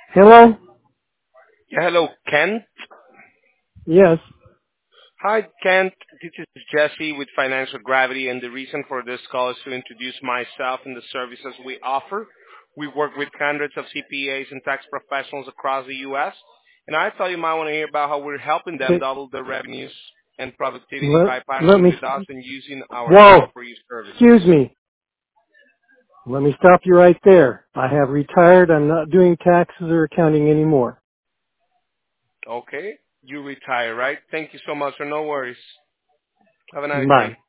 Hello? Yeah, hello, Kent. Yes. Hi, Kent. This is Jesse with Financial Gravity, and the reason for this call is to introduce myself and the services we offer. We work with hundreds of CPAs and tax professionals across the U.S., and I thought you might want to hear about how we're helping them Okay. double their revenues and productivity Let, by let partnering me, with us and using our whoa, free services. excuse me. Let me stop you right there. I have retired. I'm not doing taxes or accounting anymore. Okay? You retire, right? Thank you so much, and no worries. Have a nice Bye. day.